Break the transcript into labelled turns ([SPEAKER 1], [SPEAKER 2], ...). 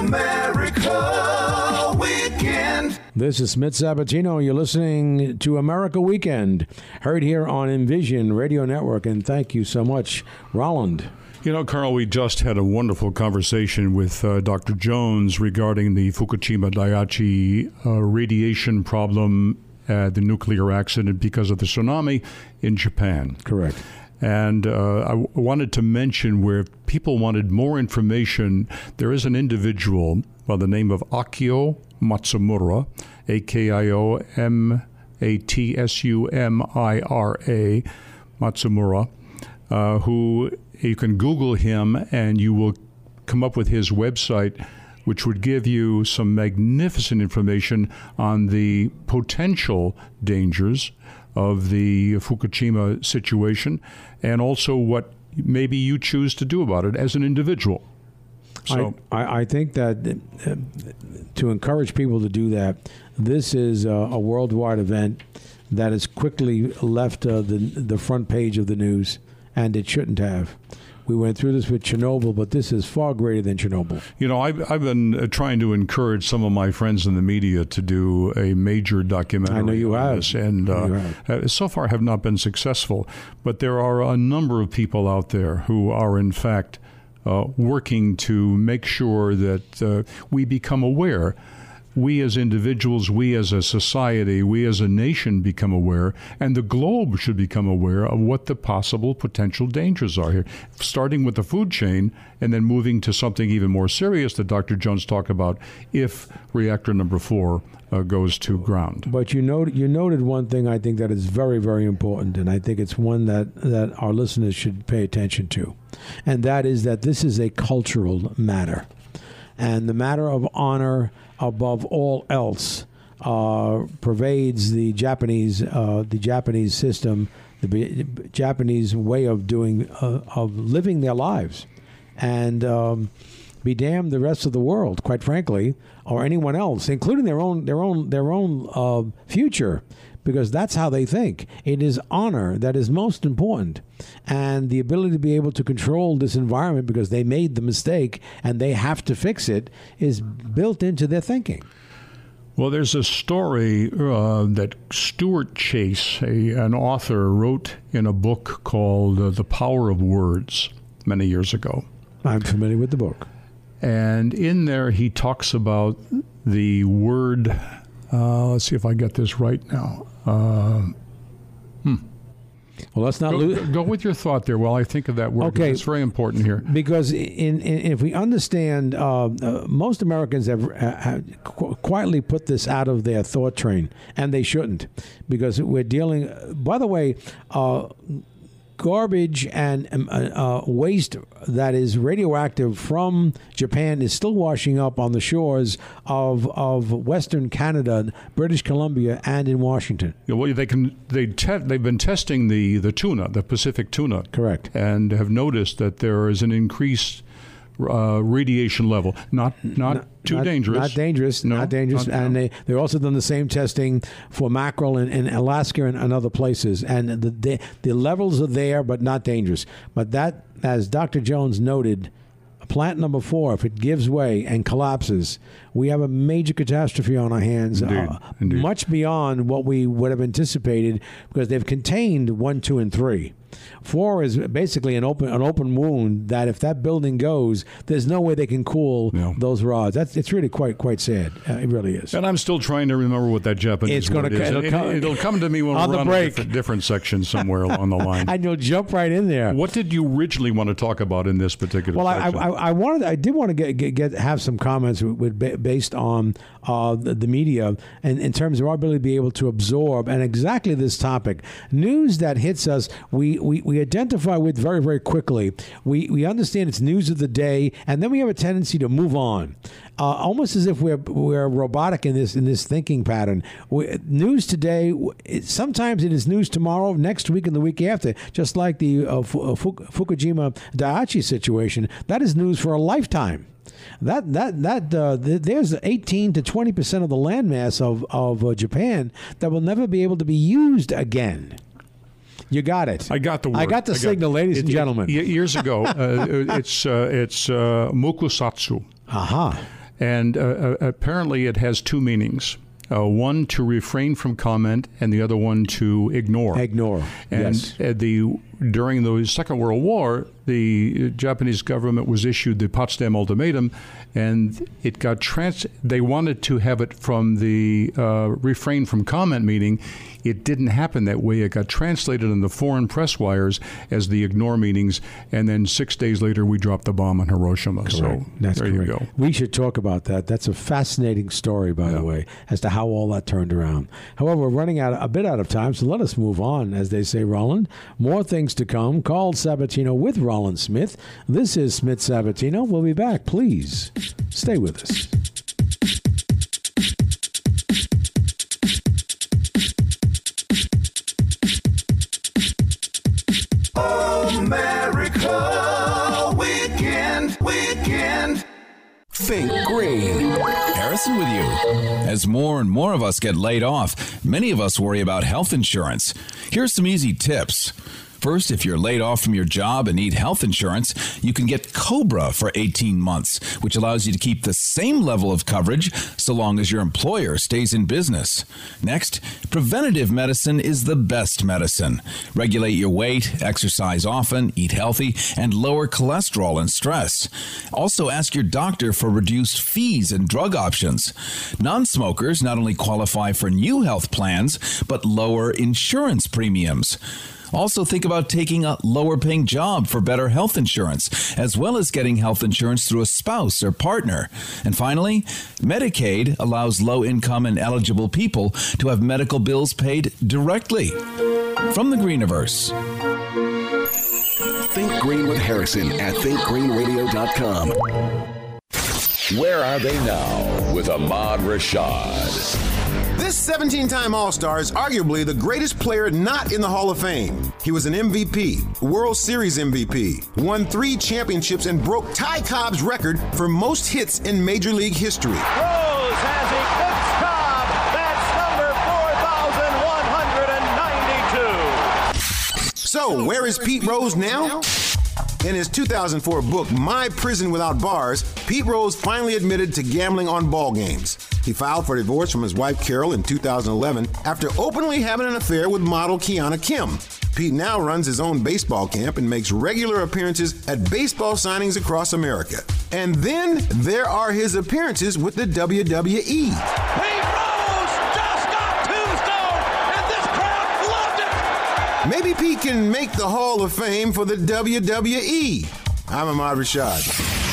[SPEAKER 1] America Weekend.
[SPEAKER 2] This is Smith Sabatino. You're listening to America Weekend, heard here on Envision Radio Network. And thank you so much, Roland.
[SPEAKER 3] You know, Carl, we just had a wonderful conversation with Dr. Jones regarding the Fukushima Daiichi radiation problem at the nuclear accident because of the tsunami in Japan.
[SPEAKER 2] Correct.
[SPEAKER 3] And I wanted to mention where people wanted more information, there is an individual by the name of Akio Matsumura, A-K-I-O-M-A-T-S-U-M-I-R-A, Matsumura, who you can Google him and you will come up with his website, which would give you some magnificent information on the potential dangers of the Fukushima situation and also what maybe you choose to do about it as an individual. So
[SPEAKER 2] I think that to encourage people to do that, this is a worldwide event that has quickly left the front page of the news, and it shouldn't have. We went through this with Chernobyl, but this is far greater than Chernobyl. You know,
[SPEAKER 3] I've been trying to encourage some of my friends in the media to do a major documentary.
[SPEAKER 2] I know you have.
[SPEAKER 3] This, and so far have not been successful. But there are a number of people out there who are, in fact, working to make sure that we become aware. We as individuals, we as a society, we as a nation become aware, and the globe should become aware of what the possible potential dangers are here, starting with the food chain and then moving to something even more serious that Dr. Jones talked about if reactor number 4 goes to ground.
[SPEAKER 2] But you noted one thing I think that is very, very important, and I think it's one that our listeners should pay attention to, and that is that this is a cultural matter. And the matter of honor above all else pervades the Japanese system, the Japanese way of doing of living their lives, and be damned the rest of the world, quite frankly, or anyone else, including their own future. Because that's how they think. It is honor that is most important. And the ability to be able to control this environment because they made the mistake and they have to fix it is built into their thinking.
[SPEAKER 3] Well, there's a story that Stuart Chase, an author, wrote in a book called The Power of Words many years ago.
[SPEAKER 2] I'm familiar with the book.
[SPEAKER 3] And in there he talks about the word... let's see if I get this right now.
[SPEAKER 2] Well, let's not
[SPEAKER 3] go with your thought there while I think of that word.
[SPEAKER 2] Okay.
[SPEAKER 3] It's very important here.
[SPEAKER 2] Because if we understand, most Americans have quietly put this out of their thought train, and they shouldn't, because we're dealing. By the way, garbage and waste that is radioactive from Japan is still washing up on the shores of Western Canada, British Columbia, and in Washington.
[SPEAKER 3] Yeah, well, they've been testing the tuna, the Pacific tuna,
[SPEAKER 2] correct,
[SPEAKER 3] and have noticed that there is an increased radiation level. Not too dangerous.
[SPEAKER 2] Not dangerous.
[SPEAKER 3] No,
[SPEAKER 2] not dangerous. And they're also done the same testing for mackerel in Alaska and other places. And the levels are there, but not dangerous. But that, as Dr. Jones noted, plant number 4, if it gives way and collapses, we have a major catastrophe on our hands.
[SPEAKER 3] Indeed.
[SPEAKER 2] Much beyond what we would have anticipated, because they've contained 1, 2, and 3. 4 is basically an open wound that if that building goes, there's no way they can cool those rods. It's really quite sad. It really is.
[SPEAKER 3] And I'm still trying to remember what that Japanese word is. It'll come to me when we're on a different section somewhere along the line.
[SPEAKER 2] And you'll jump right in there.
[SPEAKER 3] What did you originally want to talk about in this particular section?
[SPEAKER 2] I did want to have some comments based on the media and in terms of our ability to be able to absorb and exactly this topic. News that hits us, we identify with very, very quickly. We understand it's news of the day, and then we have a tendency to move on, almost as if we're robotic in this thinking pattern. News today, sometimes it is news tomorrow, next week, and the week after. Just like the Fukushima Daiichi situation, that is news for a lifetime. There's 18 to 20% of the landmass of Japan that will never be able to be used again. You got it.
[SPEAKER 3] I got the word.
[SPEAKER 2] I got the signal, ladies and gentlemen.
[SPEAKER 3] Years ago, it's mokusatsu.
[SPEAKER 2] Aha.
[SPEAKER 3] And apparently it has two meanings. One to refrain from comment, and the other one to ignore.
[SPEAKER 2] Ignore.
[SPEAKER 3] And
[SPEAKER 2] yes.
[SPEAKER 3] During the Second World War, the Japanese government was issued the Potsdam Ultimatum, and it got they wanted to have it from the refrain from comment meaning. It didn't happen that way. It got translated in the foreign press wires as the ignore meanings, and then 6 days later we dropped the bomb on Hiroshima.
[SPEAKER 2] Correct.
[SPEAKER 3] So
[SPEAKER 2] that's
[SPEAKER 3] there
[SPEAKER 2] correct.
[SPEAKER 3] you go.
[SPEAKER 2] We should talk about that. That's a fascinating story, by the way, as to how all that turned around. However, we're running a bit out of time, so let us move on, as they say, Roland. More things to come. Carl Sabatino with Roland Smith. This is Smith Sabatino. We'll be back. Please stay with us.
[SPEAKER 1] America Weekend.
[SPEAKER 4] Think Green. Harrison with you. As more and more of us get laid off, many of us worry about health insurance. Here's some easy tips. First, if you're laid off from your job and need health insurance, you can get COBRA for 18 months, which allows you to keep the same level of coverage so long as your employer stays in business. Next, preventative medicine is the best medicine. Regulate your weight, exercise often, eat healthy, and lower cholesterol and stress. Also, ask your doctor for reduced fees and drug options. Non-smokers not only qualify for new health plans, but lower insurance premiums. Also, think about taking a lower-paying job for better health insurance, as well as getting health insurance through a spouse or partner. And finally, Medicaid allows low-income and eligible people to have medical bills paid directly. From the Greeniverse.
[SPEAKER 5] Think Green with Harrison at thinkgreenradio.com.
[SPEAKER 6] Where are they now with Ahmad Rashad?
[SPEAKER 7] This 17-time All-Star is arguably the greatest player not in the Hall of Fame. He was an MVP, World Series MVP, won 3 championships, and broke Ty Cobb's record for most hits in Major League history.
[SPEAKER 8] Rose has eclipsed Cobb. That's number 4,192.
[SPEAKER 7] So, where is Pete Rose now? In his 2004 book, My Prison Without Bars, Pete Rose finally admitted to gambling on ball games. He filed for divorce from his wife Carol in 2011 after openly having an affair with model Kiana Kim. Pete now runs his own baseball camp and makes regular appearances at baseball signings across America. And then there are his appearances with the WWE.
[SPEAKER 8] Pete Rose just got tombstone, and this crowd loved it.
[SPEAKER 7] Maybe Pete can make the Hall of Fame for the WWE. I'm Ahmad Rashad.